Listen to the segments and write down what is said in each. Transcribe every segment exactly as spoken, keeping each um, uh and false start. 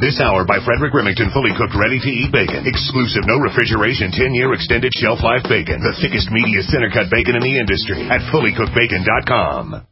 This hour by Frederick Remington, fully cooked, ready-to-eat bacon. Exclusive, no refrigeration, ten-year extended shelf life bacon. The thickest, meatiest, center-cut bacon in the industry at fully cooked bacon dot com.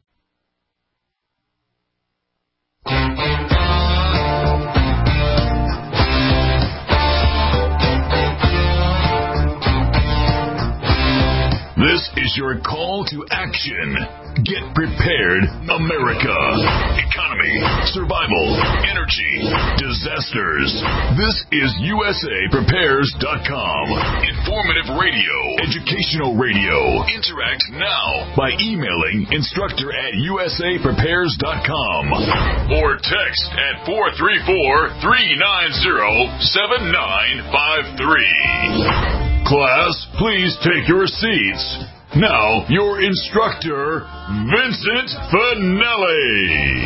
This is your call to action. Get prepared, America. Economy, survival, energy, disasters. This is U S A Prepares dot com. Informative radio, educational radio. Interact now by emailing instructor at U S A Prepares dot com or text at four three four, three nine zero, seven nine five three. Class, please take your seats. Now, your instructor, Vincent Finelli.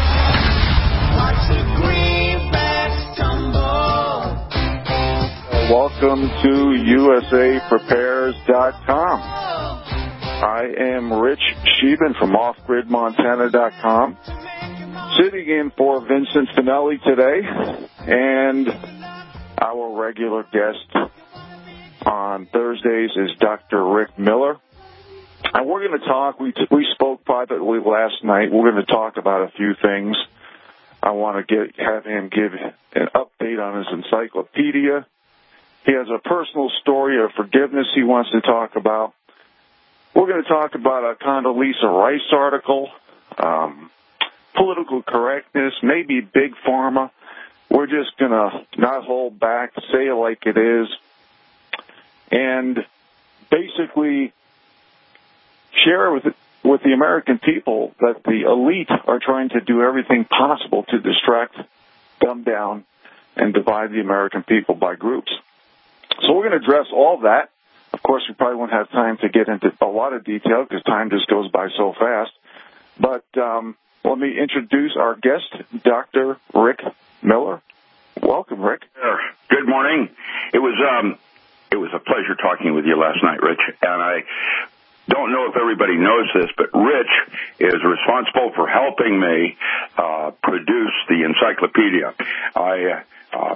Watch the greenbacks tumble. Welcome to U S A Prepares dot com. I am Rich Sheben from off grid montana dot com, sitting in for Vincent Finelli today, and our regular guest on Thursdays is Doctor Rick Miller. And we're going to talk, we, we spoke privately last night, we're going to talk about a few things. I want to get have him give an update on his encyclopedia. He has a personal story of forgiveness he wants to talk about. We're going to talk about a Condoleezza Rice article, um, political correctness, maybe big pharma. We're just going to not hold back, say it like it is, and basically share with with the American people that the elite are trying to do everything possible to distract, dumb down, and divide the American people by groups. So we're going to address all that. Of course, we probably won't have time to get into a lot of detail because time just goes by so fast. But um, let me introduce our guest, Doctor Rick Miller. Welcome, Rick. Good morning. It was um, it was a pleasure talking with you last night, Rich, and I don't know if everybody knows this, but Rich is responsible for helping me uh, produce the encyclopedia. I, uh,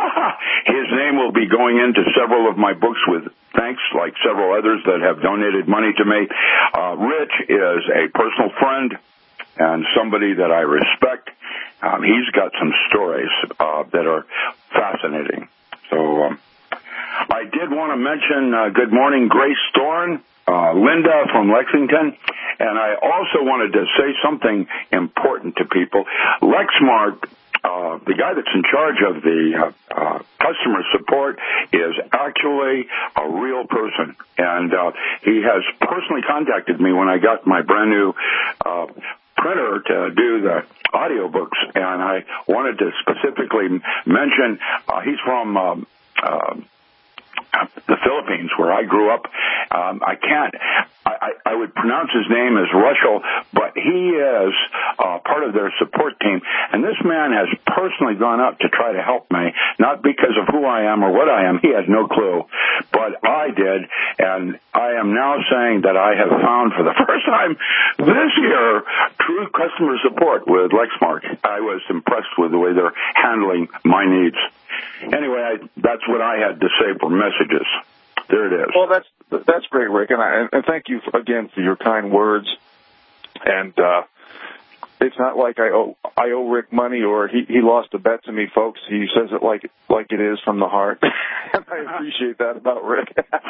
his name will be going into several of my books with thanks, like several others that have donated money to me. Uh, Rich is a personal friend and somebody that I respect. Um, he's got some stories uh, that are fascinating. So um, I did want to mention uh, good morning, Grace Storn. Uh, Linda from Lexington, and I also wanted to say something important to people. Lexmark, uh, the guy that's in charge of the uh, uh, customer support, is actually a real person, and uh, he has personally contacted me when I got my brand new uh, printer to do the audiobooks, and I wanted to specifically mention uh, he's from um, uh, the Philippines, where I grew up. Um, I can't, I, I, I would pronounce his name as Russell, but he is uh, part of their support team. And this man has personally gone up to try to help me, not because of who I am or what I am. He has no clue. But I did, and I am now saying that I have found for the first time this year true customer support with Lexmark. I was impressed with the way they're handling my needs. Anyway, I, that's what I had to say for messages. There it is. Well, that's that's great, Rick, and, I, and thank you for, again for your kind words. And uh, it's not like I owe I owe Rick money or he, he lost a bet to me, folks. He says it like like it is from the heart, and I appreciate that about Rick.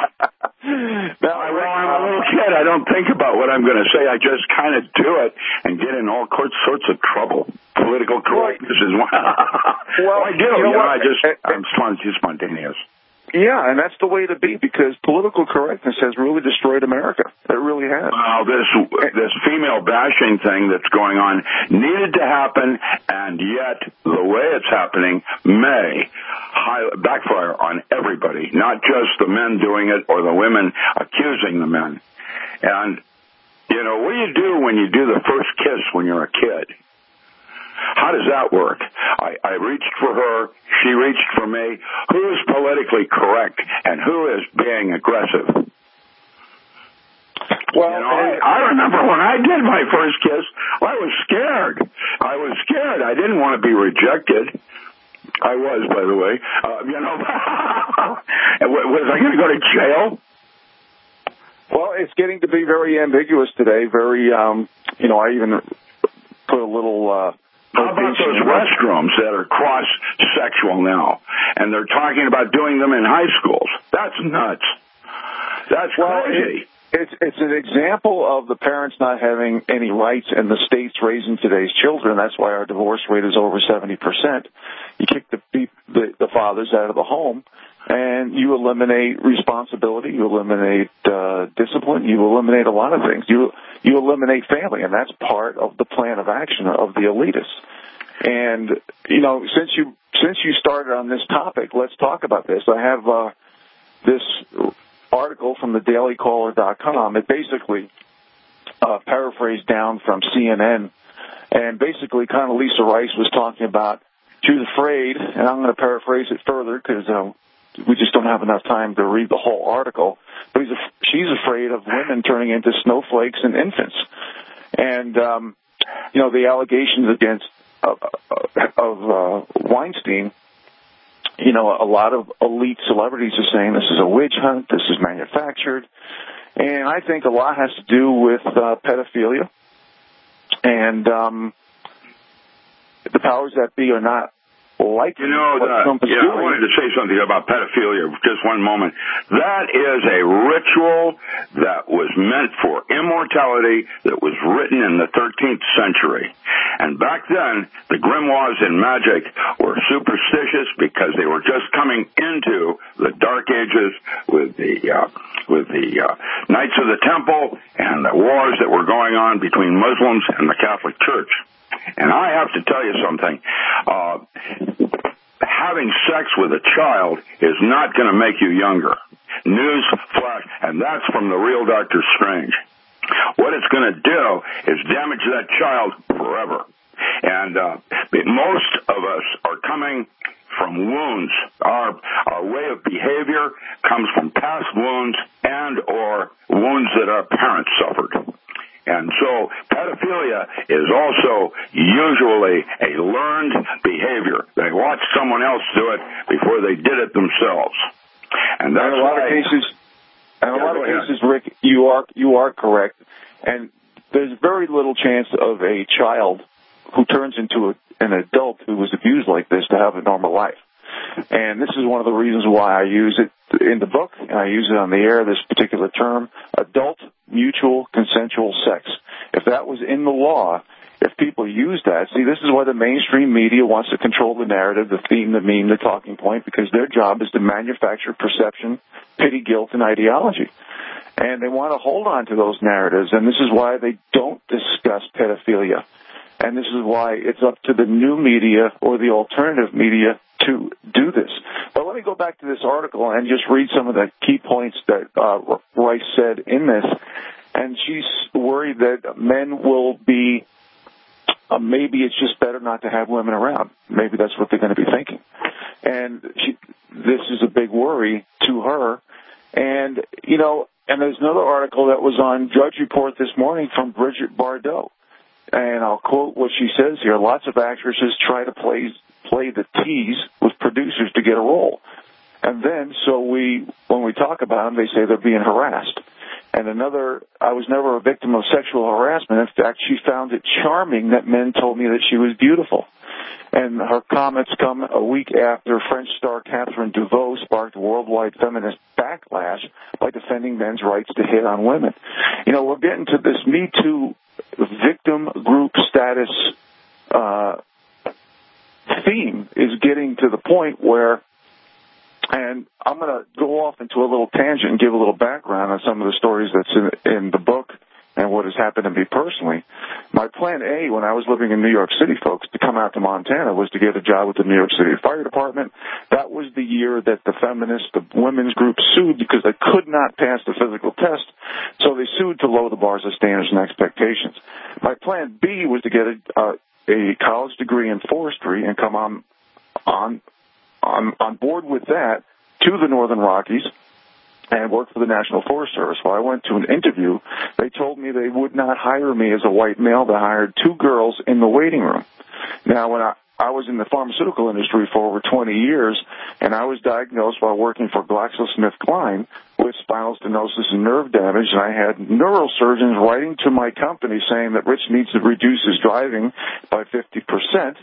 Now, well, Rick, I'm a little kid. I don't think about what I'm going to say. I just kind of do it and get in all sorts of trouble. Political correctness is one. Well, I do. You know, you know I just I'm spontaneous. Yeah, and that's the way to be, because political correctness has really destroyed America. It really has. Well, this this female bashing thing that's going on needed to happen, and yet the way it's happening may high, backfire on everybody, not just the men doing it or the women accusing the men. And, you know, what do you do when you do the first kiss when you're a kid? How does that work? I, I reached for her. She reached for me. Who is politically correct and who is being aggressive? Well, you know, I, I remember when I did my first kiss, I was scared. I was scared. I didn't want to be rejected. I was, by the way. Uh, you know, was I going to go to jail? Well, it's getting to be very ambiguous today. Very, um, you know, I even put a little. Uh, How about those restrooms that are cross-sexual now, and they're talking about doing them in high schools? That's nuts. That's well, crazy. It, it's it's an example of the parents not having any rights and the states raising today's children. That's why our divorce rate is over seventy percent. You kick the, the the fathers out of the home, and you eliminate responsibility, you eliminate uh, discipline, you eliminate a lot of things. You you eliminate family, and that's part of the plan of action of the elitists. And you know, since you since you started on this topic, let's talk about this. I have uh, this article from the daily caller dot com. It basically uh, paraphrased down from C N N, and basically, kind of Lisa Rice was talking about she was afraid, and I'm going to paraphrase it further because. Uh, We just don't have enough time to read the whole article. But he's a, she's afraid of women turning into snowflakes and infants. And, um, you know, the allegations against uh, of uh, Weinstein, you know, a lot of elite celebrities are saying this is a witch hunt, this is manufactured. And I think a lot has to do with uh, pedophilia. And um, the powers that be are not like you know, the, yeah, I wanted to say something about pedophilia for just one moment. That is a ritual that was meant for immortality that was written in the thirteenth century. And back then, the grimoires in magic were superstitious because they were just coming into the Dark Ages with the uh, with the uh, Knights of the Temple and the wars that were going on between Muslims and the Catholic Church. And I have to tell you something. Uh, having sex with a child is not going to make you younger. News flash, and that's from the real Doctor Strange. What it's going to do is damage that child forever. And uh, most of us are coming from wounds. Our our way of behavior comes from past wounds and or wounds that our parents suffered. And so pedophilia is also usually a learned behavior. They watch someone else do it before they did it themselves. And that's in a lot why, of cases, in a yeah, lot of cases, Rick, you are you are correct. And there's very little chance of a child who turns into a, an adult who was abused like this to have a normal life. And this is one of the reasons why I use it in the book, and I use it on the air, this particular term, adult mutual consensual sex. If that was in the law, if people use that, see, this is why the mainstream media wants to control the narrative, the theme, the meme, the talking point, because their job is to manufacture perception, pity, guilt, and ideology. And they want to hold on to those narratives, and this is why they don't discuss pedophilia. And this is why it's up to the new media or the alternative media to do this. But let me go back to this article and just read some of the key points that uh, Rice said in this. And she's worried that men will be, uh, maybe it's just better not to have women around. Maybe that's what they're going to be thinking. And she, this is a big worry to her. And, you know, and there's another article that was on Drudge Report this morning from Bridget Bardot. And I'll quote what she says here. Lots of actresses try to play play the tease with producers to get a role. And then, so we, when we talk about them, they say they're being harassed. And another, I was never a victim of sexual harassment. In fact, she found it charming that men told me that she was beautiful. And her comments come a week after French star Catherine Deneuve sparked worldwide feminist backlash by defending men's rights to hit on women. You know, we're getting to this Me Too victim group status uh, theme is getting to the point where, and I'm going to go off into a little tangent and give a little background on some of the stories that's in, in the book and what has happened to me personally. My plan A, when I was living in New York City, folks, to come out to Montana was to get a job with the New York City Fire Department. That was the year that the feminists, the women's group, sued because they could not pass the physical test, so they sued to lower the bars of standards and expectations. My plan B was to get a, uh, a college degree in forestry and come on, on, on, on board with that to the Northern Rockies and worked for the National Forest Service. Well, I went to an interview. They told me they would not hire me as a white male. They hired two girls in the waiting room. Now, when I, I was in the pharmaceutical industry for over twenty years, and I was diagnosed while working for GlaxoSmithKline with spinal stenosis and nerve damage, and I had neurosurgeons writing to my company saying that Rich needs to reduce his driving by fifty percent.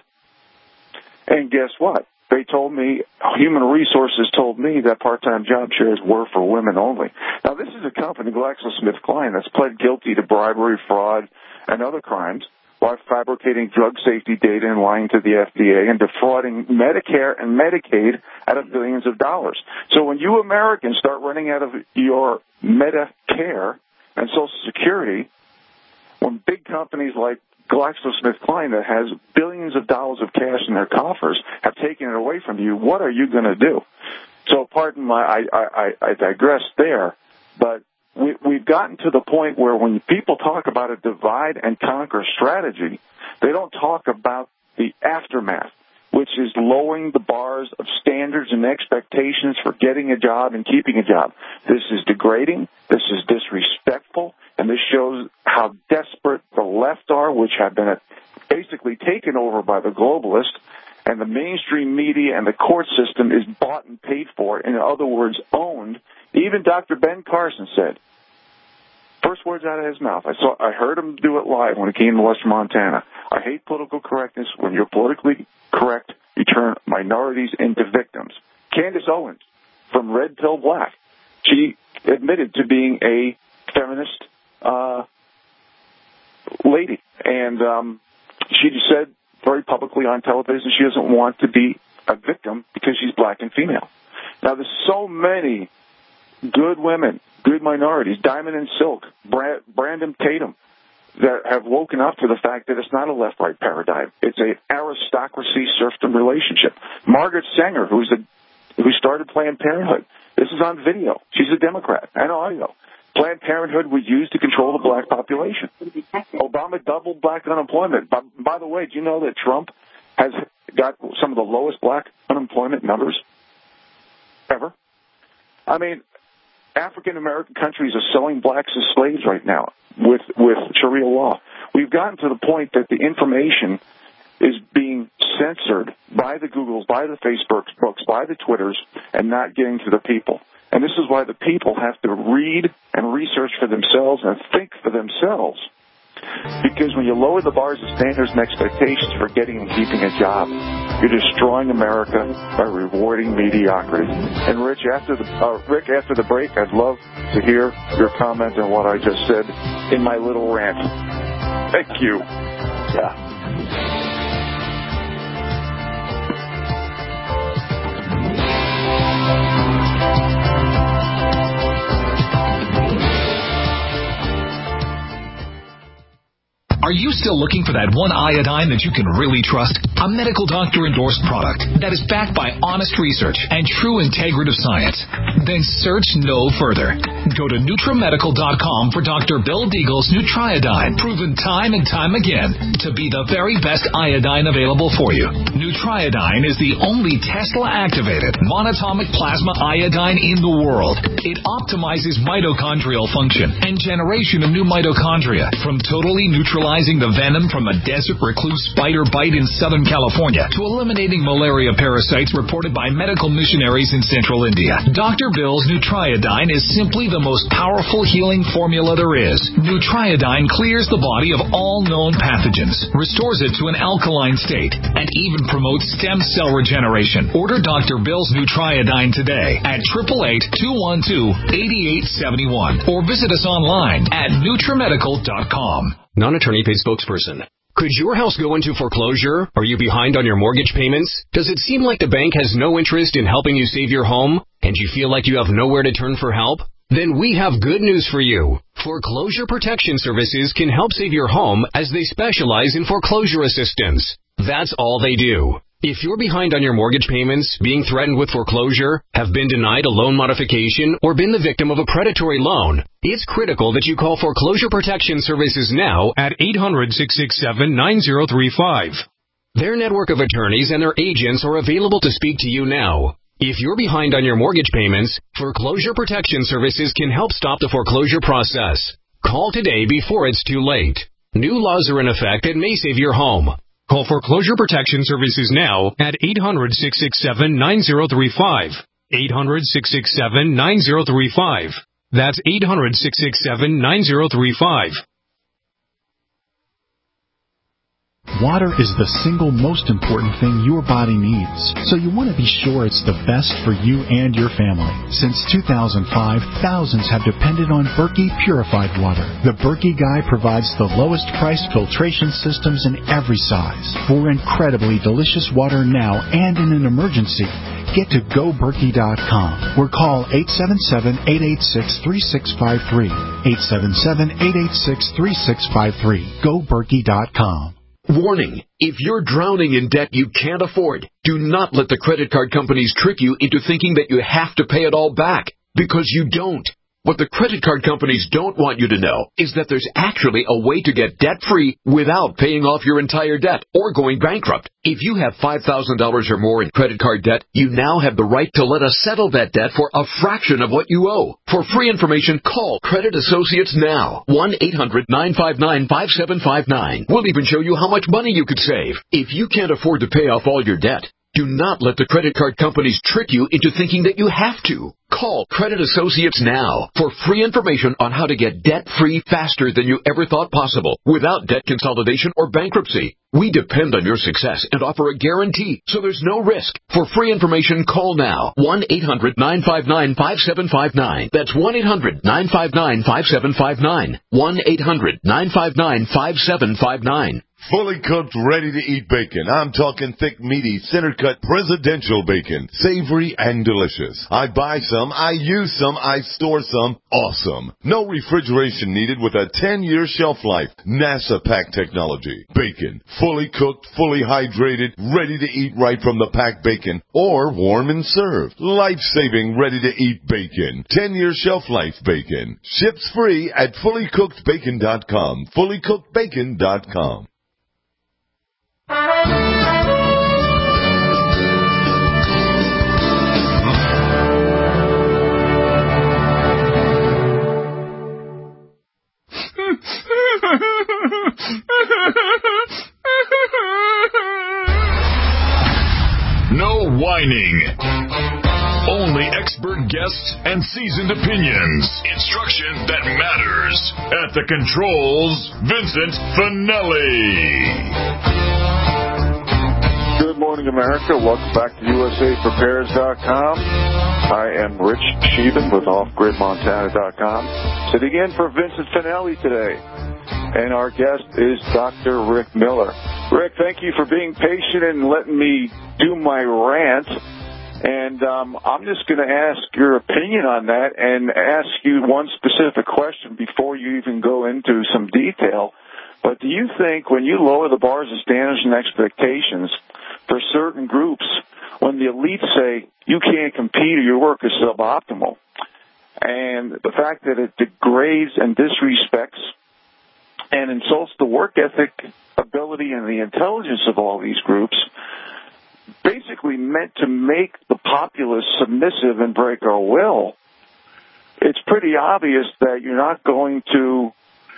And guess what? They told me, Human Resources told me that part-time job shares were for women only. Now, this is a company, GlaxoSmithKline, that's pled guilty to bribery, fraud, and other crimes while fabricating drug safety data and lying to the F D A and defrauding Medicare and Medicaid out of billions of dollars. So when you Americans start running out of your Medicare and Social Security, when big companies like GlaxoSmithKline that has billions of dollars of cash in their coffers have taken it away from you, what are you going to do? So pardon my, I, I, I digress there, but we, we've gotten to the point where when people talk about a divide and conquer strategy, they don't talk about the aftermath, which is lowering the bars of standards and expectations for getting a job and keeping a job. This is degrading. This is disrespectful. And this shows how desperate the left are, which have been basically taken over by the globalists, and the mainstream media and the court system is bought and paid for, in other words, owned. Even Doctor Ben Carson said, first words out of his mouth, I saw, I heard him do it live when he came to Western Montana. I hate political correctness. When you're politically correct, you turn minorities into victims. Candace Owens from Red Pill Black, she admitted to being a feminist uh, lady, and um, she said very publicly on television she doesn't want to be a victim because she's black and female. Now, there's so many good women, good minorities, Diamond and Silk, Brand- Brandon Tatum, that have woken up to the fact that it's not a left-right paradigm. It's an aristocracy-serfdom relationship. Margaret Sanger, who's a, who started Planned Parenthood, this is on video. She's a Democrat and audio. Planned Parenthood was used to control the black population. Obama doubled black unemployment. By, by the way, do you know that Trump has got some of the lowest black unemployment numbers ever? I mean, African-American countries are selling blacks as slaves right now with, with Sharia law. We've gotten to the point that the information is being censored by the Googles, by the Facebooks, books, by the Twitters, and not getting to the people. And this is why the people have to read and research for themselves and think for themselves. Because when you lower the bars of standards and expectations for getting and keeping a job, you're destroying America by rewarding mediocrity. And Rich, after the uh, Rick, after the break, I'd love to hear your comment on what I just said in my little rant. Thank you. Yeah. Are you still looking for that one iodine that you can really trust? A medical doctor-endorsed product that is backed by honest research and true integrative science? Then search no further. Go to NutriMedical dot com for Doctor Bill Deagle's Nutriodine, proven time and time again to be the very best iodine available for you. Nutriodine is the only Tesla-activated monatomic plasma iodine in the world. It optimizes mitochondrial function and generation of new mitochondria from totally neutralizing the venom from a desert recluse spider bite in Southern California to eliminating malaria parasites reported by medical missionaries in Central India. Doctor Bill's Nutriodine is simply the most powerful healing formula there is. Nutriodine clears the body of all known pathogens, restores it to an alkaline state, and even promotes stem cell regeneration. Order Doctor Bill's Nutriodine today at eight eight eight, two one two, eight eight seven one or visit us online at NutriMedical dot com. Non-attorney paid spokesperson. Could your house go into foreclosure? Are you behind on your mortgage payments? Does it seem like the bank has no interest in helping you save your home? And you feel like you have nowhere to turn for help? Then we have good news for you. Foreclosure Protection Services can help save your home as they specialize in foreclosure assistance. That's all they do. If you're behind on your mortgage payments, being threatened with foreclosure, have been denied a loan modification, or been the victim of a predatory loan, it's critical that you call Foreclosure Protection Services now at eight hundred, six six seven, nine zero three five. Their network of attorneys and their agents are available to speak to you now. If you're behind on your mortgage payments, Foreclosure Protection Services can help stop the foreclosure process. Call today before it's too late. New laws are in effect that may save your home. Call Foreclosure Protection Services now at eight hundred, six six seven, nine zero three five. eight hundred, six six seven, nine zero three five. That's eight hundred, six six seven, nine zero three five. Water is the single most important thing your body needs, so you want to be sure it's the best for you and your family. Since two thousand five, thousands have depended on Berkey purified water. The Berkey Guy provides the lowest priced filtration systems in every size. For incredibly delicious water now and in an emergency, get to go berkey dot com or call eight seven seven, eight eight six, three six five three. eight seven seven, eight eight six, three six five three. go berkey dot com. Warning, if you're drowning in debt you can't afford, do not let the credit card companies trick you into thinking that you have to pay it all back, because you don't. What the credit card companies don't want you to know is that there's actually a way to get debt-free without paying off your entire debt or going bankrupt. If you have five thousand dollars or more in credit card debt, you now have the right to let us settle that debt for a fraction of what you owe. For free information, call Credit Associates now. one eight hundred, nine five nine, five seven five nine. We'll even show you how much money you could save. If you can't afford to pay off all your debt, do not let the credit card companies trick you into thinking that you have to. Call Credit Associates now for free information on how to get debt-free faster than you ever thought possible without debt consolidation or bankruptcy. We depend on your success and offer a guarantee, so there's no risk. For free information, call now. one eight hundred, nine five nine, five seven five nine. That's one eight hundred, nine five nine, five seven five nine. one eight hundred, nine five nine, five seven five nine. Fully cooked, ready-to-eat bacon. I'm talking thick, meaty, center-cut presidential bacon. Savory and delicious. I buy some, I use some, I store some. Awesome. No refrigeration needed with a ten-year shelf life. NASA pack technology. Bacon. Fully cooked, fully hydrated, ready to eat right from the packed bacon. Or warm and served. Life-saving, ready-to-eat bacon. ten-year shelf life bacon. Ships free at fully cooked bacon dot com. fully cooked bacon dot com. No whining. Only expert guests and seasoned opinions. Instruction that matters. At the controls, Vincent Finelli. Good morning, America. Welcome back to U S A Prepares dot com. I am Rich Sheehan with off grid montana dot com. Sitting in for Vincent Finelli today. And our guest is Doctor Rick Miller. Rick, thank you for being patient and letting me do my rant. And um, I'm just going to ask your opinion on that and ask you one specific question before you even go into some detail. But do you think when you lower the bars of standards and expectations for certain groups, when the elites say you can't compete or your work is suboptimal, and the fact that it degrades and disrespects and insults the work ethic, ability, and the intelligence of all these groups, basically meant to make the populace submissive and break our will, it's pretty obvious that you're not going to,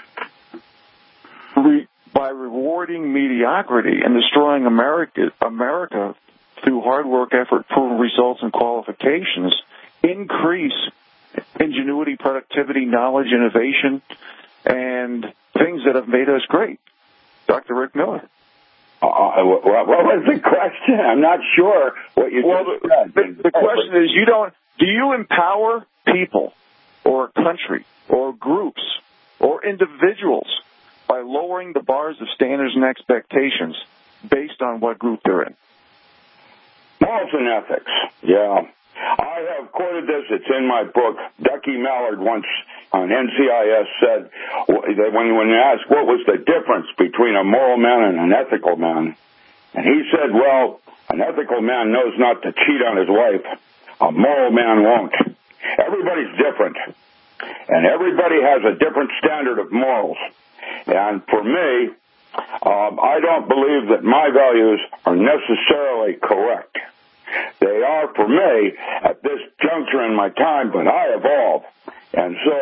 re- by rewarding mediocrity and destroying America, America through hard work, effort, proven results, and qualifications, increase ingenuity, productivity, knowledge, innovation, and things that have made us great. Doctor Rick Miller. Uh, what, what was the question? I'm not sure what you well, just the, said. The, the question is, you don't. Do you empower people or a country or groups or individuals by lowering the bars of standards and expectations based on what group they're in? Morals and ethics, yeah. I have quoted this. It's in my book. Ducky Mallard once on N C I S said that when, when you asked what was the difference between a moral man and an ethical man, and he said, well, an ethical man knows not to cheat on his wife. A moral man won't. Everybody's different, and everybody has a different standard of morals. And for me, um, I don't believe that my values are necessarily correct. They are for me at this juncture in my time, but I evolve. And so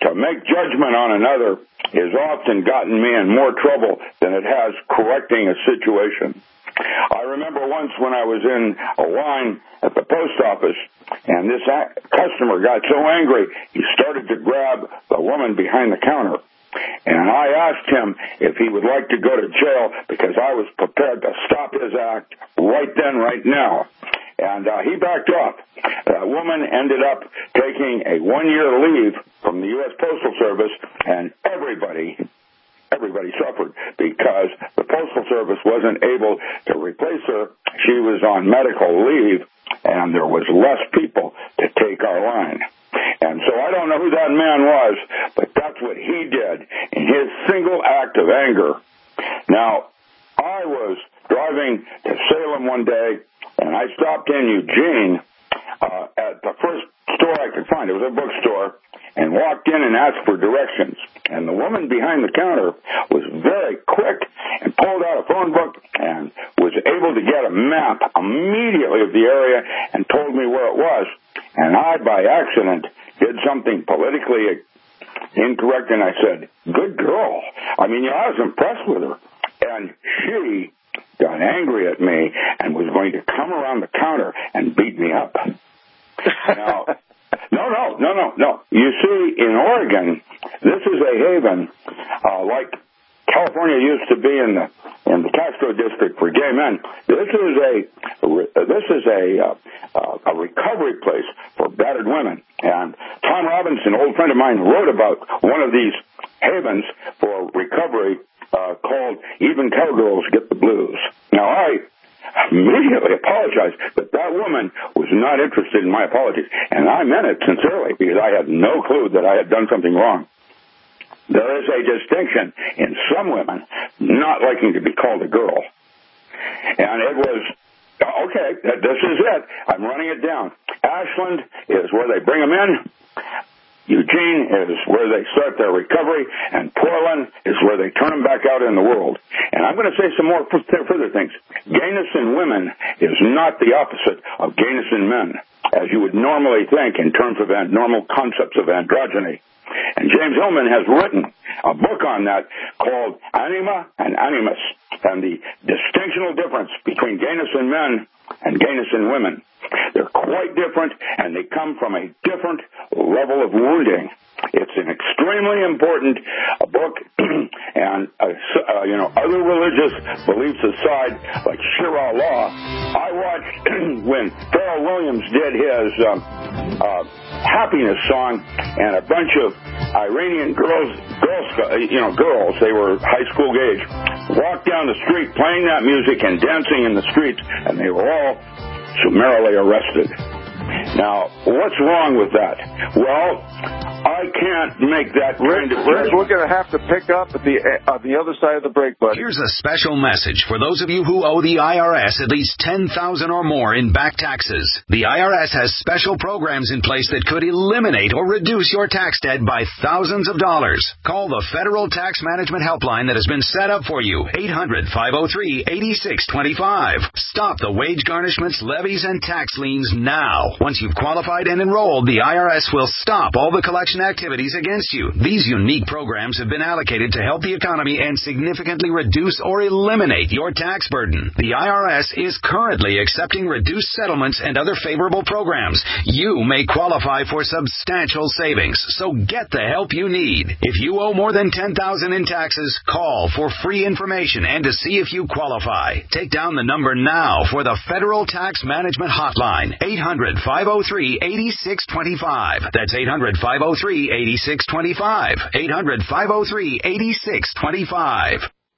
To make judgment on another has often gotten me in more trouble than it has correcting a situation. I remember once when I was in a line at the post office, and this customer got so angry, he started to grab the woman behind the counter. And I asked him if he would like to go to jail because I was prepared to stop his act right then, right now. And uh, he backed off. That woman ended up taking a one-year leave from the U S Postal Service, and everybody, everybody suffered because the Postal Service wasn't able to replace her. She was on medical leave, and there was less people to take our line. And so I don't know who that man was, but that's what he did in his single act of anger. Now, I was driving to Salem one day, and I stopped in Eugene uh, at the first store I could find. It was a bookstore, and walked in and asked for directions. And the woman behind the counter was very quick and pulled out a phone book and was able to get a map immediately of the area and told me where it was. And I, by accident, did something politically incorrect, and I said, good girl. I mean, you know, I was impressed with her. And she got angry at me and was going to come around the counter and beat me up. Now, no, no, no, no, no. You see, in Oregon, this is a haven, uh, like California used to be in the in the Castro district for gay men. This is a this is a uh, a recovery place for battered women. And Tom Robinson, an old friend of mine, wrote about one of these havens for recovery uh, called "Even Cowgirls Get the Blues." Now, I immediately apologized, but that woman was not interested in my apologies, and I meant it sincerely because I had no clue that I had done something wrong. There is a distinction in some women not liking to be called a girl. And it was, okay, this is it. I'm running it down. Ashland is where they bring them in. Eugene is where they start their recovery. And Portland is where they turn them back out in the world. And I'm going to say some more further things. Gayness in women is not the opposite of gayness in men, as you would normally think in terms of normal concepts of androgyny. And James Hillman has written a book on that called Anima and Animus, and the distinctional difference between gayness in men and gayness in women. They're quite different, and they come from a different level of wounding. It's an extremely important uh, book, and, uh, uh, you know, other religious beliefs aside, like Shir Allah, I watched when Pharrell Williams did his um, uh, happiness song, and a bunch of Iranian girls, girls, you know, girls, they were high school age, walked down the street playing that music and dancing in the streets, and they were all summarily arrested. Now, what's wrong with that? Well, I can't make that kind of Rich, we're going to have to pick up at the uh, the other side of the break, buddy. Here's a special message for those of you who owe the I R S at least ten thousand dollars or more in back taxes. The I R S has special programs in place that could eliminate or reduce your tax debt by thousands of dollars. Call the Federal Tax Management Helpline that has been set up for you, eight hundred, five oh three, eight six two five. Stop the wage garnishments, levies, and tax liens now. Once you've qualified and enrolled, the I R S will stop all the collection activities against you. These unique programs have been allocated to help the economy and significantly reduce or eliminate your tax burden. The I R S is currently accepting reduced settlements and other favorable programs. You may qualify for substantial savings, so get the help you need. If you owe more than ten thousand dollars in taxes, call for free information and to see if you qualify. Take down the number now for the Federal Tax Management Hotline, eight hundred, five oh three, eight six two five. That's eight hundred, five oh three, eight six two five. eight hundred, five oh three, eight six two five.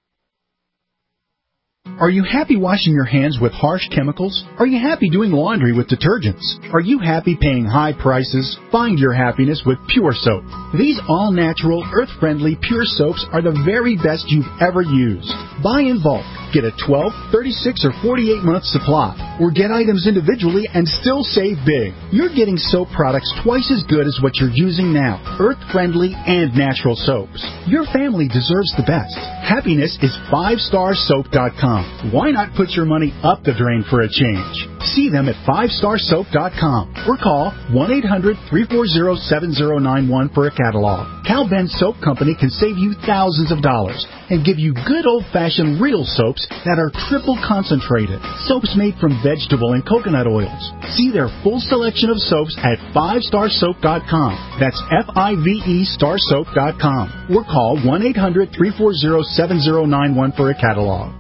Are you happy washing your hands with harsh chemicals? Are you happy doing laundry with detergents? Are you happy paying high prices? Find your happiness with Pure Soap. These all-natural, earth-friendly Pure Soaps are the very best you've ever used. Buy in bulk. Get a twelve, thirty-six, or forty-eight month supply, or get items individually and still save big. You're getting soap products twice as good as what you're using now, earth-friendly and natural soaps. Your family deserves the best. Happiness is five star soap dot com. com. Why not put your money up the drain for a change? See them at five star soap dot com or call one eight hundred, three four zero, seven zero nine one for a catalog. Cal Ben Soap Company can save you thousands of dollars and give you good old-fashioned real soaps that are triple concentrated. Soaps made from vegetable and coconut oils. See their full selection of soaps at five star soap dot com. That's F I V E star soap dot com. Or call one eight hundred, three four zero, seven zero nine one for a catalog.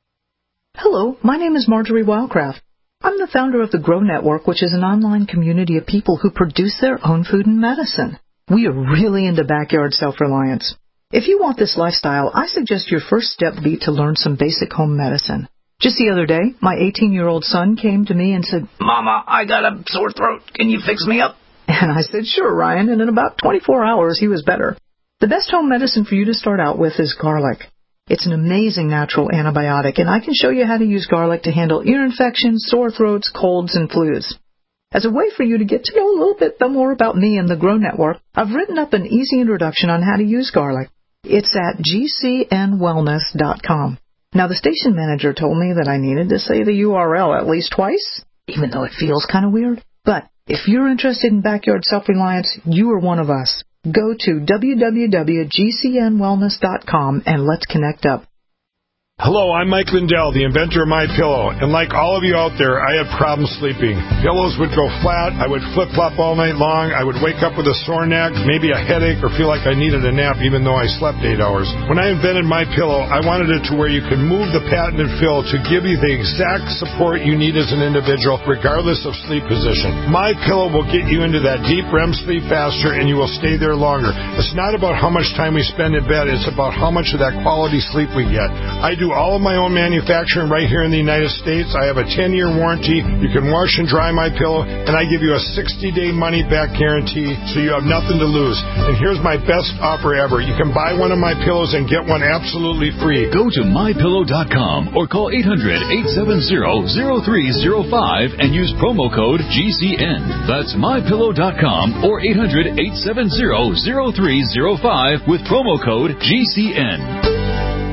Hello, my name is Marjorie Wildcraft. I'm the founder of the Grow Network, which is an online community of people who produce their own food and medicine. We are really into backyard self-reliance. If you want this lifestyle, I suggest your first step be to learn some basic home medicine. Just the other day, my eighteen-year-old son came to me and said, "Mama, I got a sore throat. Can you fix me up?" And I said, "Sure, Ryan," and in about twenty-four hours, he was better. The best home medicine for you to start out with is garlic. It's an amazing natural antibiotic, and I can show you how to use garlic to handle ear infections, sore throats, colds, and flus. As a way for you to get to know a little bit more about me and the Grow Network, I've written up an easy introduction on how to use garlic. It's at G C N wellness dot com. Now, the station manager told me that I needed to say the U R L at least twice, even though it feels kind of weird. But if you're interested in backyard self-reliance, you are one of us. Go to w w w dot G C N wellness dot com and let's connect up. Hello, I'm Mike Lindell, the inventor of MyPillow, and like all of you out there, I had problems sleeping. Pillows would go flat, I would flip-flop all night long, I would wake up with a sore neck, maybe a headache, or feel like I needed a nap even though I slept eight hours. When I invented MyPillow, I wanted it to where you could move the patented fill to give you the exact support you need as an individual, regardless of sleep position. MyPillow will get you into that deep R E M sleep faster, and you will stay there longer. It's not about how much time we spend in bed, it's about how much of that quality sleep we get. I do all of my own manufacturing right here in the United States. I have a ten-year warranty. You can wash and dry my pillow, and I give you a sixty-day money-back guarantee, so you have nothing to lose. And here's my best offer ever. You can buy one of my pillows and get one absolutely free. Go to my pillow dot com or call eight hundred, eight seven zero, zero three zero five and use promo code G C N. That's my pillow dot com or eight hundred, eight seven zero, zero three zero five with promo code G C N.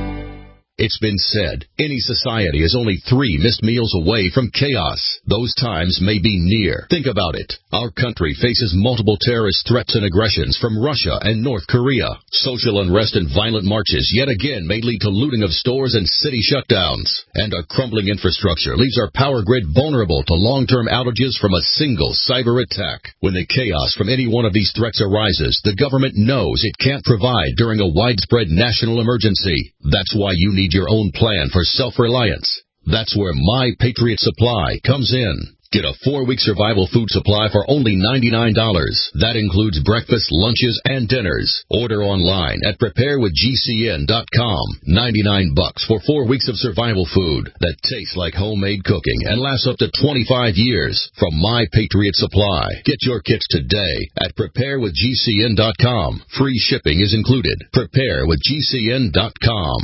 It's been said, any society is only three missed meals away from chaos. Those times may be near. Think about it. Our country faces multiple terrorist threats and aggressions from Russia and North Korea. Social unrest and violent marches yet again may lead to looting of stores and city shutdowns. And a crumbling infrastructure leaves our power grid vulnerable to long-term outages from a single cyber attack. When the chaos from any one of these threats arises, the government knows it can't provide during a widespread national emergency. That's why you need your own plan for self-reliance. That's where My Patriot Supply comes in. Get a four-week survival food supply for only ninety-nine dollars. That includes breakfast, lunches, and dinners. Order online at prepare with G C N dot com. ninety-nine bucks for four weeks of survival food that tastes like homemade cooking and lasts up to twenty-five years from My Patriot Supply. Get your kits today at prepare with G C N dot com. Free shipping is included. prepare with G C N dot com.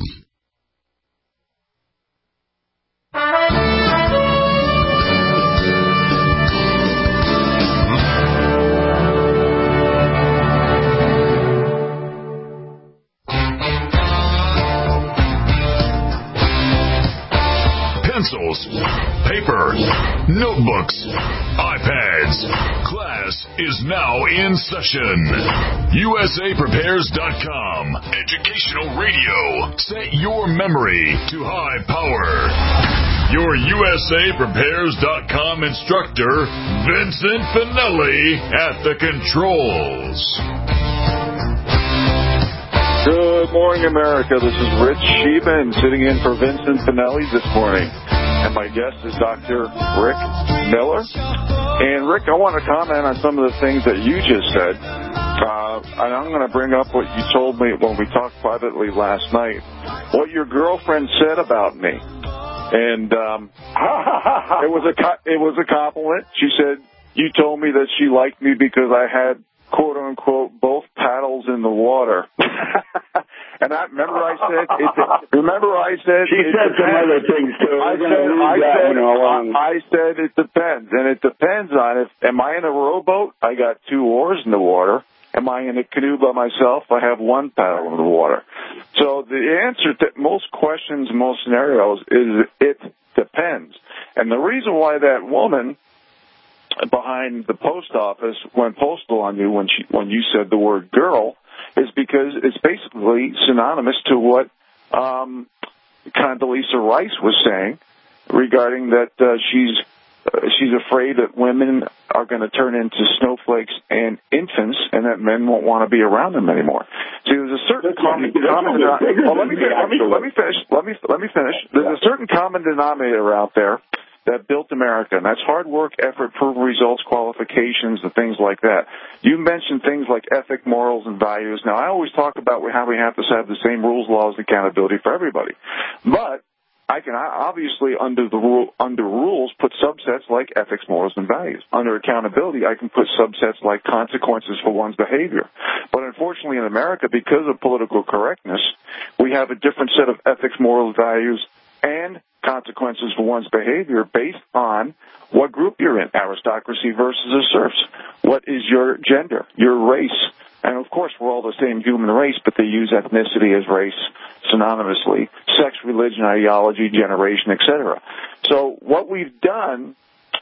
Pencils, paper, notebooks, iPads. Class is now in session. U S A Prepares dot com. Educational radio. Set your memory to high power. Your U S A Prepares dot com instructor, Vincent Finelli, at the controls. Good morning, America. This is Rich Sheben sitting in for Vincent Finelli this morning. And my guest is Doctor Rick Miller. And, Rick, I want to comment on some of the things that you just said. Uh, and I'm going to bring up what you told me when we talked privately last night, what your girlfriend said about me. And um, it was a it was a compliment. She said, you told me that she liked me because I had, quote unquote, both paddles in the water. And I remember I said, it, remember I said, she said some other things too. I said, I said, I, I said it depends, and it depends on if am I in a rowboat? I got two oars in the water, Am I in a canoe by myself? I have one paddle in the water. So the answer to most questions, most scenarios is it depends. And the reason why that woman behind the post office went postal on you when she when you said the word girl is because it's basically synonymous to what um, Condoleezza Rice was saying regarding that uh, she's uh, she's afraid that women are going to turn into snowflakes and infants, and that men won't want to be around them anymore. See, there's a certain common, common denominator. Well, let me, let me let me finish. Let me let me finish. There's a certain common denominator out there that built America, and that's hard work, effort, proven results, qualifications, and things like that. You mentioned things like ethic, morals, and values. Now, I always talk about how we have to have the same rules, laws, and accountability for everybody. But I can obviously, under the rule, under rules, put subsets like ethics, morals, and values. Under accountability, I can put subsets like consequences for one's behavior. But unfortunately, in America, because of political correctness, we have a different set of ethics, morals, values, and consequences for one's behavior based on what group you're in, aristocracy versus the serfs. What is your gender, your race? And, of course, we're all the same human race, but they use ethnicity as race synonymously, sex, religion, ideology, generation, et cetera. So what we've done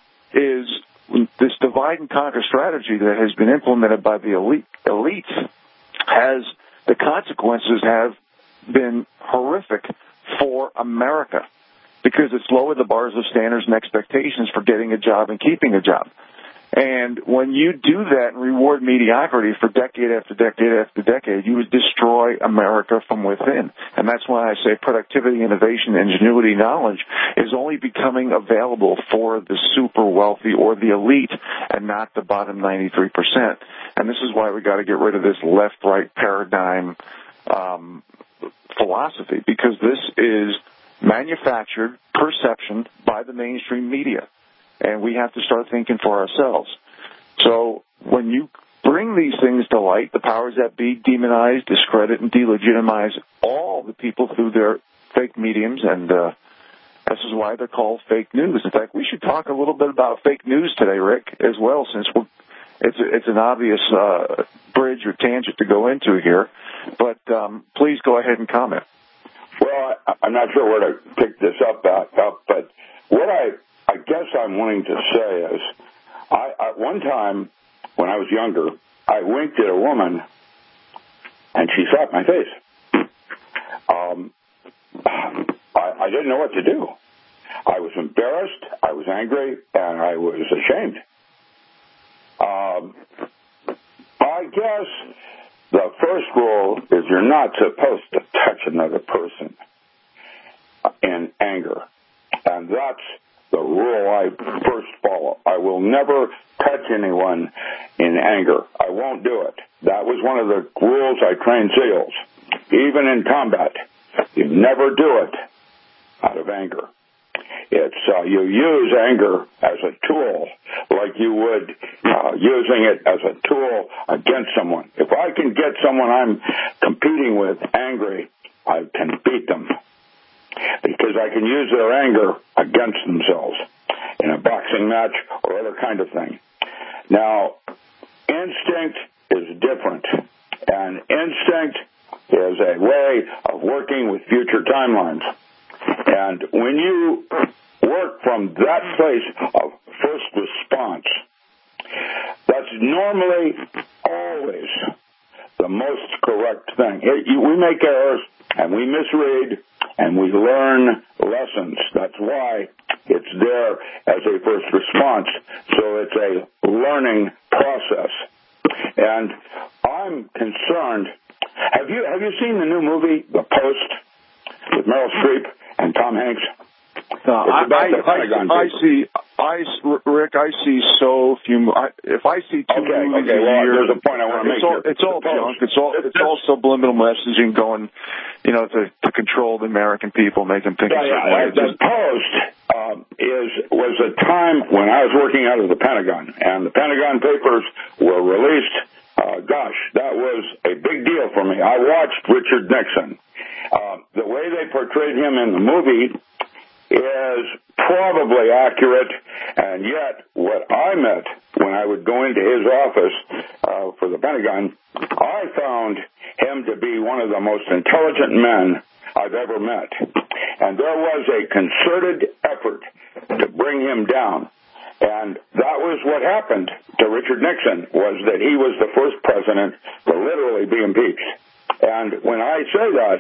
is this divide and conquer strategy that has been implemented by the elite, elites has, the consequences have been horrific for America because it's lowered the bars of standards and expectations for getting a job and keeping a job. And when you do that and reward mediocrity for decade after decade after decade, you would destroy America from within. And that's why I say productivity, innovation, ingenuity, knowledge is only becoming available for the super wealthy or the elite and not the bottom ninety-three percent. And this is why we got to get rid of this left-right paradigm um, philosophy, because this is manufactured perception by the mainstream media. And we have to start thinking for ourselves. So when you bring these things to light, the powers that be demonize, discredit, and delegitimize all the people through their fake mediums, and uh, this is why they're called fake news. In fact, we should talk a little bit about fake news today, Rick, as well, since we're, it's, a, it's an obvious uh, bridge or tangent to go into here. But um, please go ahead and comment. Well, I, I'm not sure where to pick this up, uh, up but what I... I guess I'm wanting to say is, I, at one time, when I was younger, I winked at a woman, and she slapped my face. Um, I, I didn't know what to do. I was embarrassed, I was angry, and I was ashamed. Um, I guess the first rule is you're not supposed to touch another person in anger, and that's the rule I first follow. I will never touch anyone in anger. I won't do it. That was one of the rules I trained SEALs. Even in combat, you never do it out of anger. It's uh, you use anger as a tool, like you would uh, using it as a tool against someone. If I can get someone I'm competing with angry, I can beat them, because I can use their anger against themselves in a boxing match or other kind of thing. Now, instinct is different, and instinct is a way of working with future timelines. And when you work from that place of first response, that's normally always the most correct thing. We make errors, and we misread, and we learn lessons. That's why it's there as a first response. So it's a learning process. And I'm concerned. Have you have you seen the new movie, The Post, with Meryl Streep and Tom Hanks? No, I, I, I, I see, I, Rick, I see so few. I, if I see two okay, movies okay, a well, year, there's a point I want to make all, here. It's all junk. It's all it's all subliminal messaging going, you know, to, to control the American people, make them think yeah, a certain yeah, way. The Post um, is was a time when I was working out of the Pentagon, and the Pentagon Papers were released. Uh, gosh, that was a big deal for me. I watched Richard Nixon. Uh, the way they portrayed him in the movie is probably accurate, and yet what I met when I would go into his office uh, for the Pentagon, I found him to be one of the most intelligent men I've ever met. And there was a concerted effort to bring him down. And that was what happened to Richard Nixon, was that he was the first president to literally be impeached. And when I say that,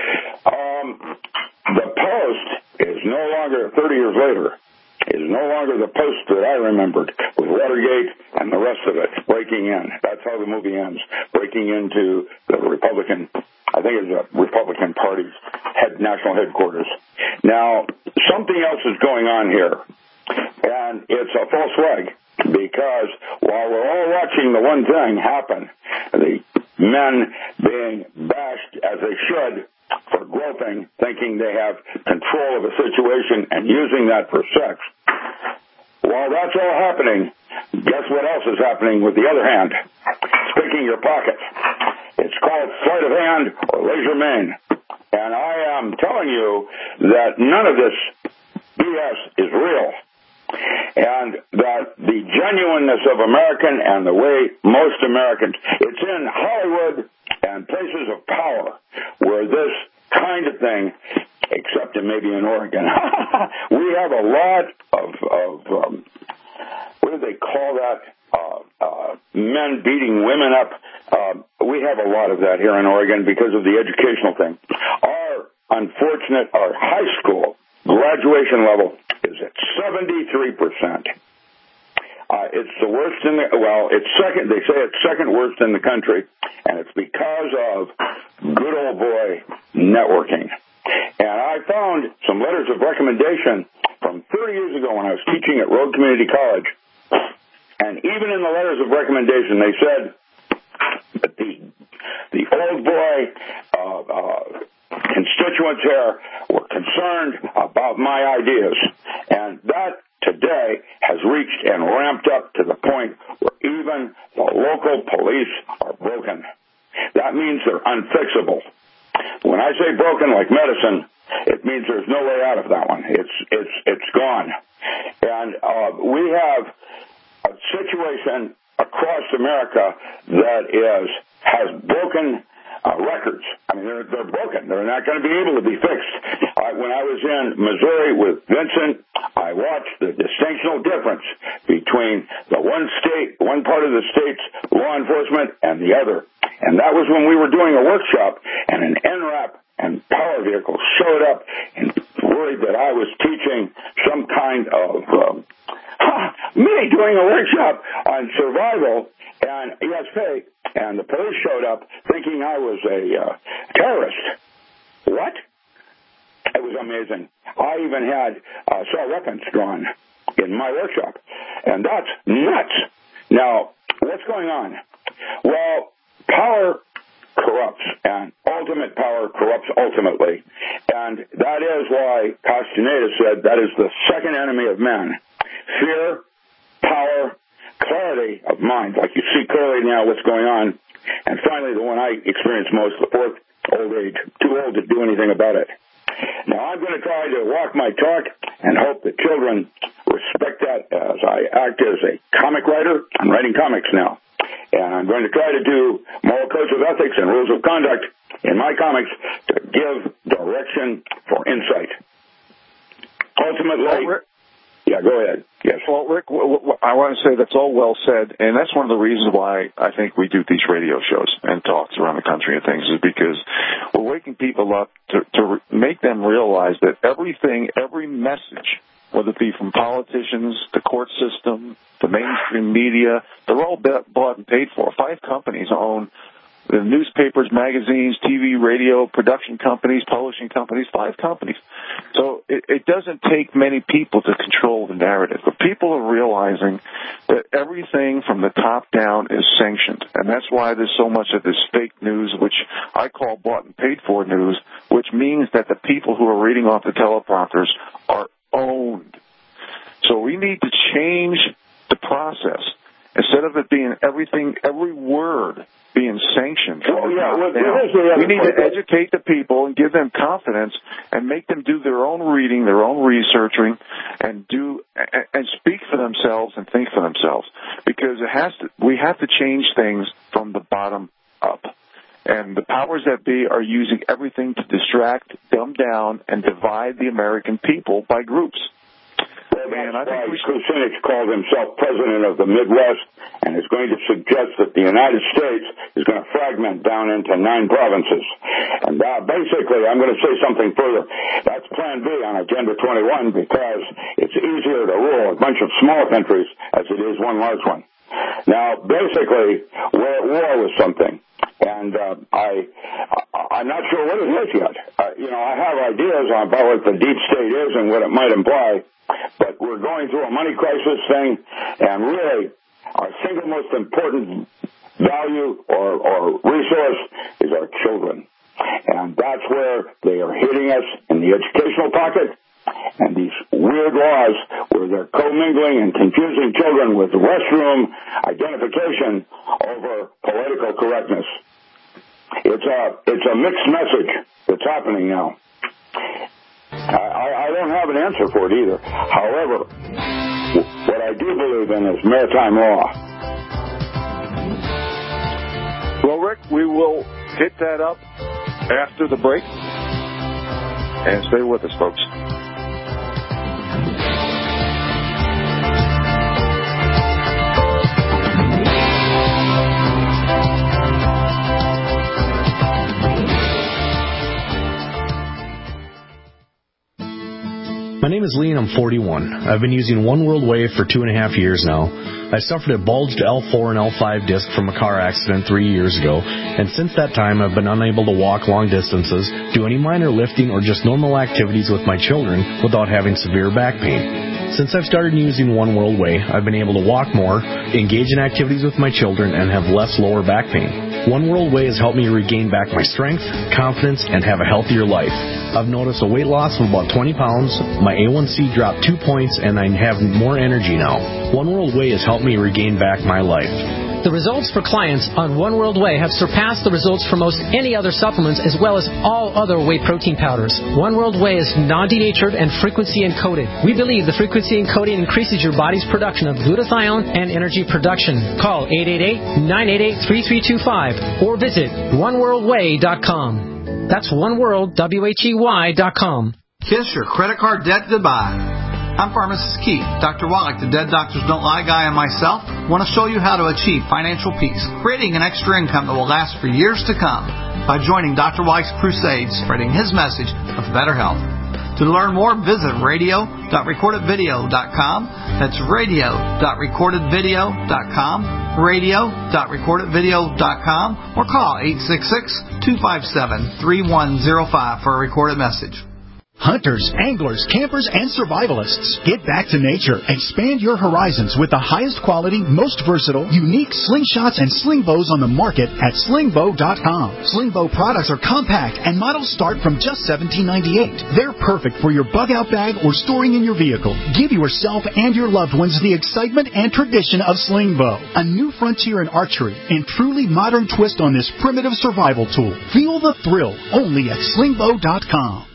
um, the Post is no longer, thirty years later, is no longer the Post that I remembered, with Watergate and the rest of it breaking in. That's how the movie ends, breaking into the Republican, I think it's the Republican Party's head, national headquarters. Now, something else is going on here, and it's a false flag, because while we're all watching the one thing happen, the men being bashed as they should for groping, thinking they have control of a situation and using that for sex. While that's all happening, guess what else is happening with the other hand? It's picking your pocket. It's called sleight of hand or legerdemain. And I am telling you that none of this B S is real. And that the genuineness of American and the way most Americans, it's in Hollywood and places of power where this kind of thing, except in maybe in Oregon, we have a lot of, of um, what do they call that? Uh, uh, men beating women up. Uh, we have a lot of that here in Oregon because of the educational thing. Our unfortunate, our high school graduation level is at seventy-three percent. Uh, it's the worst in the, well, it's second, they say it's second worst in the country, and it's because of good old boy networking. And I found some letters of recommendation from thirty years ago when I was teaching at Road Community College, and even in the letters of recommendation, they said that the, the old boy uh, uh, constituents here were concerned about my ideas, and that today has reached and ramped up to the point where even the local police are broken. That means they're unfixable. When I say broken like medicine, it means there's no way out of that one. It's it's it's gone. And uh, we have a situation across America that is has broken Uh, records. I mean, they're, they're broken. They're not going to be able to be fixed. Uh, when I was in Missouri with Vincent, I watched the distinctional difference between the one state, one part of the state's law enforcement and the other. And that was when we were doing a workshop, and an N RAP and power vehicle showed up and worried that I was teaching some kind of, um, me doing a workshop on survival and E S P. And the police showed up thinking I was a uh, terrorist. What? It was amazing. I even had uh, saw weapons drawn in my workshop. And that's nuts. Now, what's going on? Well, power corrupts, and ultimate power corrupts ultimately. And that is why Castaneda said that is the second enemy of man. Fear, power, clarity of mind, like you see clearly now what's going on. And finally, the one I experience most, the fourth, old age, too old to do anything about it. Now, I'm going to try to walk my talk and hope that children respect that as I act as a comic writer. I'm writing comics now. And I'm going to try to do moral codes of ethics and rules of conduct in my comics to give direction for insight. Ultimately... Oh, yeah, go ahead. Yes. Well, Rick, I want to say that's all well said, and that's one of the reasons why I think we do these radio shows and talks around the country and things, is because we're waking people up to, to make them realize that everything, every message, whether it be from politicians, the court system, the mainstream media, they're all bought and paid for. Five companies own the newspapers, magazines, T V, radio, production companies, publishing companies, five companies. So it, it doesn't take many people to control the narrative. But people are realizing that everything from the top down is sanctioned. And that's why there's so much of this fake news, which I call bought and paid for news, which means that the people who are reading off the teleprompters are owned. So we need to change the process. Instead instead of it being everything, every word being sanctioned. Oh, yeah. Well, we need to educate the people and give them confidence and make them do their own reading, their own researching, and do and speak for themselves and think for themselves. Because it has to, we have to change things from the bottom up. And the powers that be are using everything to distract, dumb down, and divide the American people by groups. Well, man, I think Kucinich called himself president of the Midwest and is going to suggest that the United States is going to fragment down into nine provinces. And uh, basically, I'm going to say something further. That's Plan B on Agenda twenty-one because it's easier to rule a bunch of small countries as it is one large one. Now, basically, we're at war with something. And uh, I, I'm not sure what it is yet. Uh, you know, I have ideas about what the deep state is and what it might imply, but we're going through a money crisis thing, and really, our single most important value or, or resource is our children. And that's where they are hitting us in the educational pocket. And these weird laws where they're commingling and confusing children with restroom identification over political correctness. It's a it's a mixed message that's happening now. I, I don't have an answer for it either. However, what I do believe in is maritime law. Well, Rick, we will hit that up after the break. And stay with us, folks. My name is Lee and I'm forty-one. I've been using One World Wave for two and a half years now. I suffered a bulged L four and L five disc from a car accident three years ago, and since that time I've been unable to walk long distances, do any minor lifting, or just normal activities with my children without having severe back pain. Since I've started using One World Way, I've been able to walk more, engage in activities with my children, and have less lower back pain. One World Way has helped me regain back my strength, confidence, and have a healthier life. I've noticed a weight loss of about twenty pounds, my A one C dropped two points, and I have more energy now. One World Way has helped me regain back my life. The results for clients on One World Way have surpassed the results for most any other supplements, as well as all other whey protein powders. One World Way is non-denatured and frequency encoded. We believe the frequency encoding increases your body's production of glutathione and energy production. Call eight eight eight, nine eight eight, three three two five or visit one world way dot com. That's one world, W H E Y dot com. Kiss your credit card debt goodbye. I'm Pharmacist Keith. Doctor Wallach, the Dead Doctors Don't Lie guy, and myself want to show you how to achieve financial peace, creating an extra income that will last for years to come by joining Doctor Wallach's crusade, spreading his message of better health. To learn more, visit radio dot recorded video dot com. That's radio dot recorded video dot com, radio dot recorded video dot com, or call eight six six, two five seven, three one zero five for a recorded message. Hunters, anglers, campers, and survivalists. Get back to nature. Expand your horizons with the highest quality, most versatile, unique slingshots and sling bows on the market at sling bow dot com. Sling bow products are compact and models start from just seventeen ninety-eight. They're perfect for your bug-out bag or storing in your vehicle. Give yourself and your loved ones the excitement and tradition of sling bow. A new frontier in archery and truly modern twist on this primitive survival tool. Feel the thrill only at sling bow dot com.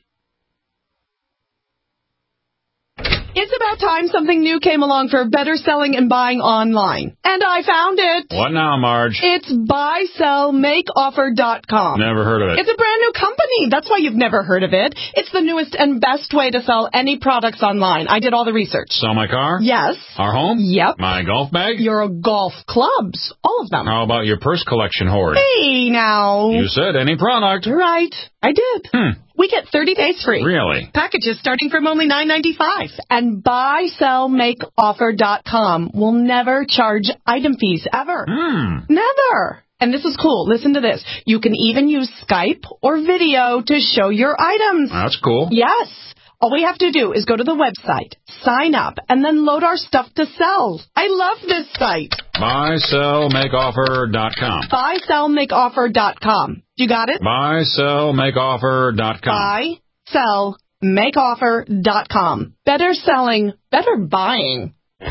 It's about time something new came along for better selling and buying online. And I found it. What now, Marge? It's buy sell make offer dot com. Never heard of it. It's a brand new company. That's why you've never heard of it. It's the newest and best way to sell any products online. I did all the research. Sell my car? Yes. Our home? Yep. My golf bag? Your golf clubs. All of them. How about your purse collection hoard? Hey, now. You said any product. Right. I did. Hmm. We get thirty days free. Really? Packages starting from only nine ninety-five. And buy sell make offer dot com will never charge item fees ever. Hmm. Never. And this is cool. Listen to this. You can even use Skype or video to show your items. That's cool. Yes. All we have to do is go to the website, sign up, and then load our stuff to sell. I love this site. buy sell make offer dot com. buy sell make offer dot com. You got it? buy sell make offer dot com. buy sell make offer dot com. Better selling, better buying.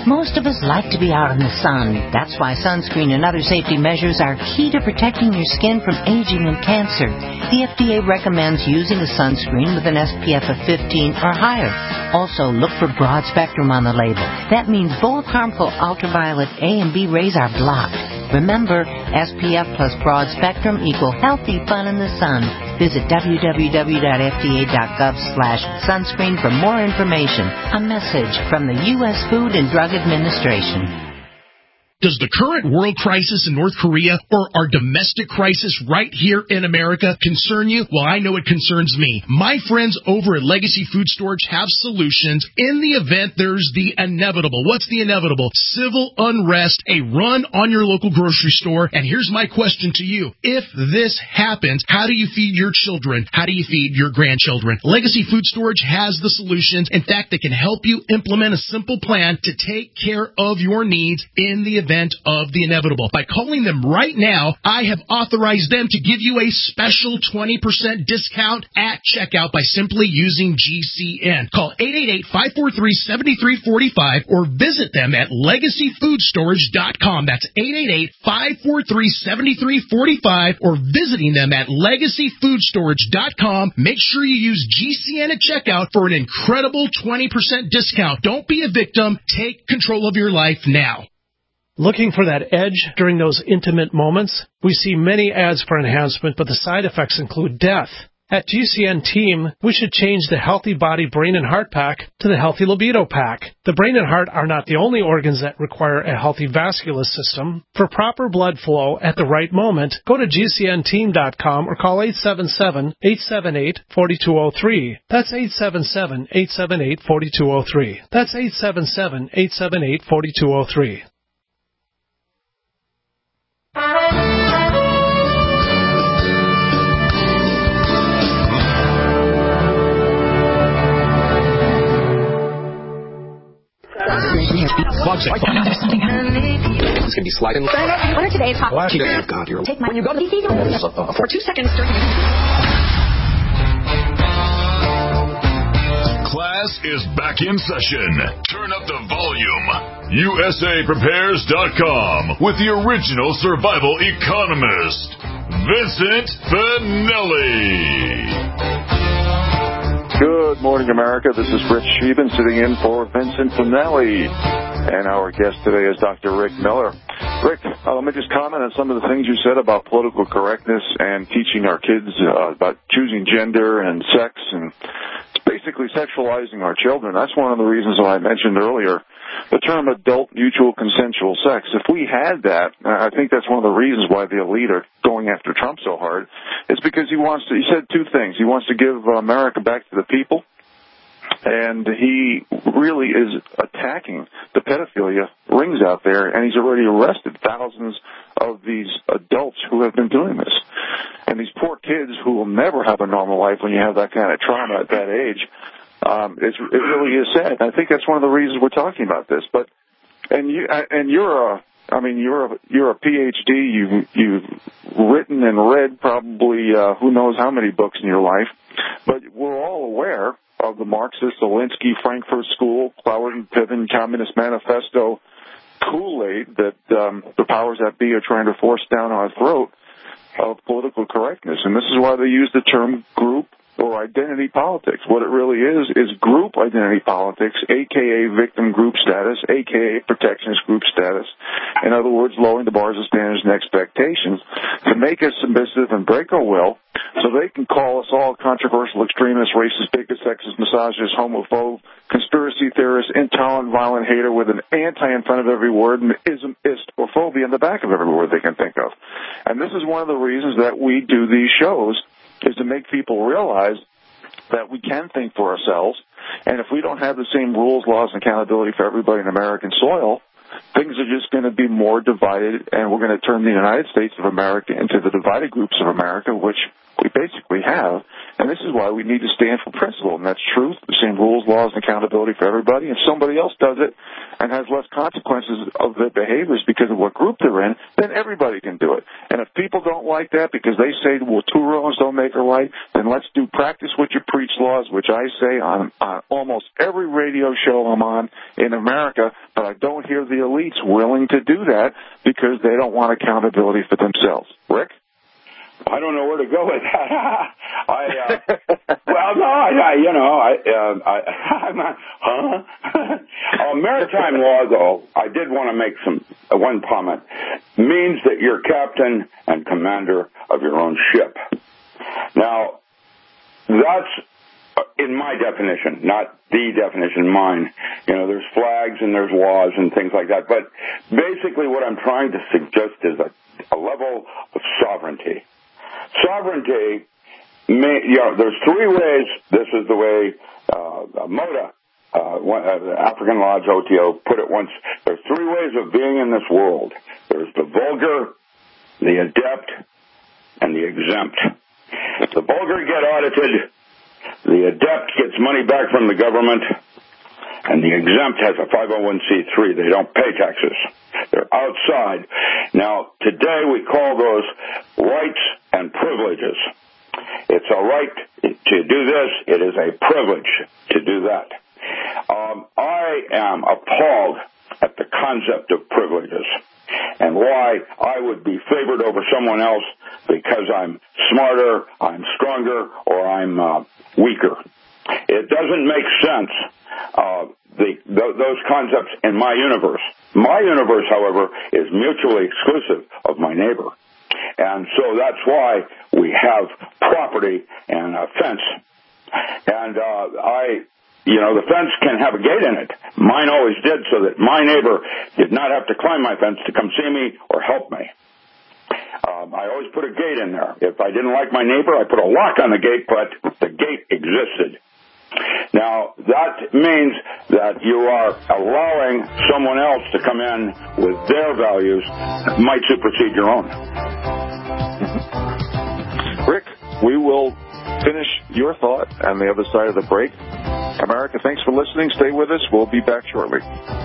Most of us like to be out in the sun. That's why sunscreen and other safety measures are key to protecting your skin from aging and cancer. The F D A recommends using a sunscreen with an S P F of fifteen or higher. Also, look for broad spectrum on the label. That means both harmful ultraviolet A and B rays are blocked. Remember, S P F plus broad spectrum equal healthy fun in the sun. Visit w w w dot f d a dot gov slash sunscreen for more information. A message from the U S Food and Drug Administration. Does the current world crisis in North Korea or our domestic crisis right here in America concern you? Well, I know it concerns me. My friends over at Legacy Food Storage have solutions in the event there's the inevitable. What's the inevitable? Civil unrest, a run on your local grocery store. And here's my question to you. If this happens, how do you feed your children? How do you feed your grandchildren? Legacy Food Storage has the solutions. In fact, they can help you implement a simple plan to take care of your needs in the event event of the inevitable. By calling them right now, I have authorized them to give you a special twenty percent discount at checkout by simply using G C N. Call eight eight eight, five four three, seven three four five or visit them at legacy food storage dot com. That's eight eight eight, five four three, seven three four five or visiting them at legacy food storage dot com. Make sure you use G C N at checkout for an incredible twenty percent discount. Don't be a victim. Take control of your life now. Looking for that edge during those intimate moments? We see many ads for enhancement, but the side effects include death. At G C N Team, we should change the Healthy Body, Brain, and Heart Pack to the Healthy Libido Pack. The brain and heart are not the only organs that require a healthy vascular system. For proper blood flow at the right moment, go to G C N team dot com or call eight seven seven, eight seven eight, four two zero three. That's eight seven seven, eight seven eight, four two zero three. That's eight seven seven, eight seven eight, four two zero three. There's something happening. It's going to be sliding. What are today's hot Well, actually, oh God, you're... Take my... When you go to the T V for two seconds during... Class is back in session. Turn up the volume. U S A prepares dot com with the original survival economist, Vincent Finelli. Good morning, America. This is Rich Sheben sitting in for Vincent Finelli. And our guest today is Doctor Rick Miller. Rick, uh, let me just comment on some of the things you said about political correctness and teaching our kids uh, about choosing gender and sex and basically sexualizing our children. That's one of the reasons why I mentioned earlier the term adult mutual consensual sex. If we had that, I think that's one of the reasons why the elite are going after Trump so hard. It's because he wants to, he said two things. He wants to give America back to the people, and he really is attacking the pedophilia rings out there, and he's already arrested thousands of these adults who have been doing this. And these poor kids who will never have a normal life when you have that kind of trauma at that age, um, it's, it really is sad. I think that's one of the reasons we're talking about this. But and you and you're a I mean you're a you're a P H D. You've you've written and read probably uh, who knows how many books in your life. But we're all aware of the Marxist, Alinsky, Frankfurt School, Cloward and Piven, Communist Manifesto, Kool-Aid that um, the powers that be are trying to force down our throat of political correctness. And this is why they use the term group or identity politics. What it really is is group identity politics, a k a victim group status, a k a protectionist group status. In other words, lowering the bars of standards and expectations to make us submissive and break our will so they can call us all controversial extremists, racist, bigots, sexist, misogynist, homophobe, conspiracy theorists, intolerant, violent hater with an anti in front of every word and ism, ist, or phobia in the back of every word they can think of. And this is one of the reasons that we do these shows, is to make people realize that we can think for ourselves, and if we don't have the same rules, laws, and accountability for everybody in American soil, things are just going to be more divided, and we're going to turn the United States of America into the divided groups of America, which we basically have, And this is why we need to stand for principle, and that's truth, the same rules, laws, and accountability for everybody. If somebody else does it and has less consequences of their behaviors because of what group they're in, then everybody can do it. And if people don't like that because they say, well, two wrongs don't make a right, then let's do practice what you preach laws, which I say on, on almost every radio show I'm on in America, but I don't hear the elites willing to do that because they don't want accountability for themselves. Rick? I don't know where to go with that. I, uh, well, no, I, I you know, I, uh, I, I'm not, huh? uh, maritime law, though, I did want to make some, uh, one comment, means that you're captain and commander of your own ship. Now, that's, in my definition, not the definition, mine. You know, there's flags and there's laws and things like that. But basically what I'm trying to suggest is a, a level of sovereignty. Sovereignty, may, you know, there's three ways. This is the way uh, Moda, uh, one, uh, the African Lodge O T O, put it once. There's three ways of being in this world. There's the vulgar, the adept, and the exempt. The vulgar get audited. The adept gets money back from the government. And the exempt has a five oh one c three. They don't pay taxes. They're outside. Now, today we call those rights and privileges. It's a right to do this. It is a privilege to do that. Um, I am appalled at the concept of privileges and why I would be favored over someone else because I'm smarter, I'm stronger, or I'm uh, weaker. It doesn't make sense, uh, the, th- those concepts in my universe. My universe, however, is mutually exclusive of my neighbor. And so that's why we have property and a fence. And uh, I, you know, the fence can have a gate in it. Mine always did, so that my neighbor did not have to climb my fence to come see me or help me. Um, I always put a gate in there. If I didn't like my neighbor, I put a lock on the gate, but the gate existed. Now, that means that you are allowing someone else to come in with their values that might supersede your own. Rick, we will finish your thought on the other side of the break. America, thanks for listening. Stay with us. We'll be back shortly.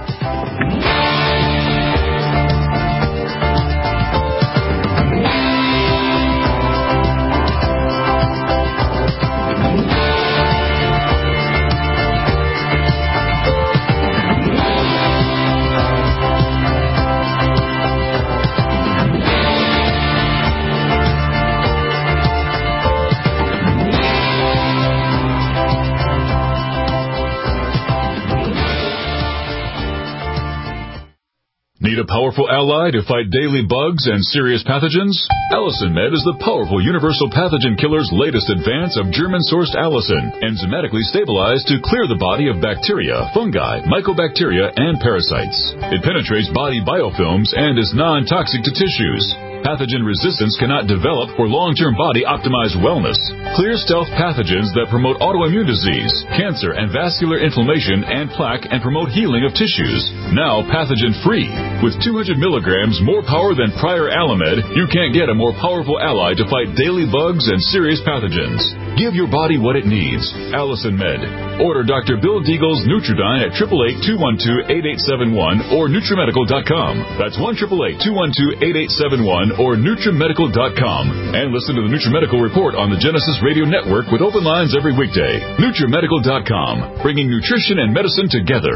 Need a powerful ally to fight daily bugs and serious pathogens? Allicin Med is the powerful universal pathogen killer's latest advance of German-sourced allicin, enzymatically stabilized to clear the body of bacteria, fungi, mycobacteria, and parasites. It penetrates body biofilms and is non-toxic to tissues. Pathogen resistance cannot develop for long-term body-optimized wellness. Clear stealth pathogens that promote autoimmune disease, cancer, and vascular inflammation and plaque and promote healing of tissues. Now pathogen-free. With two hundred milligrams more power than prior Alamed, you can't get a more powerful ally to fight daily bugs and serious pathogens. Give your body what it needs. Allicin Med. Order Doctor Bill Deagle's Nutridyne at eight eight eight, two one two, eight eight seven one or Nutrimedical dot com. That's one eight eight eight, two one two, eight eight seven one or Nutrimedical dot com. And listen to the Nutrimedical Report on the Genesis Radio Network with open lines every weekday. Nutrimedical dot com, bringing nutrition and medicine together.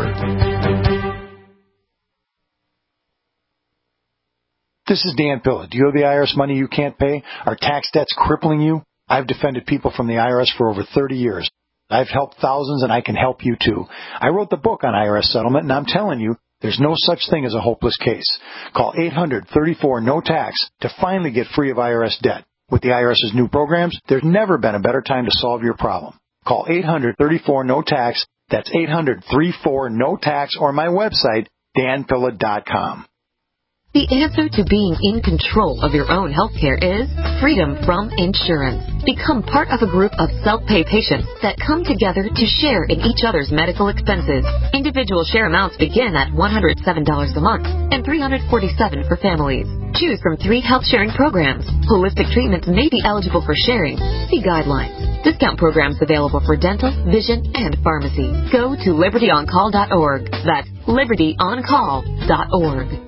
This is Dan Pilla. Do you owe the I R S money you can't pay? Are tax debts crippling you? I've defended people from the I R S for over thirty years. I've helped thousands, and I can help you, too. I wrote the book on I R S settlement, and I'm telling you, there's no such thing as a hopeless case. Call eight hundred, thirty-four, no tax to finally get free of I R S debt. With the IRS's new programs, there's never been a better time to solve your problem. Call eight hundred, thirty-four, no tax. That's eight hundred, thirty-four, no tax, or my website, dan pilla dot com. The answer to being in control of your own health care is freedom from insurance. Become part of a group of self-pay patients that come together to share in each other's medical expenses. Individual share amounts begin at one hundred seven dollars a month and three hundred forty-seven dollars for families. Choose from three health sharing programs. Holistic treatments may be eligible for sharing. See guidelines. Discount programs available for dental, vision, and pharmacy. Go to liberty on call dot org. That's liberty on call dot org.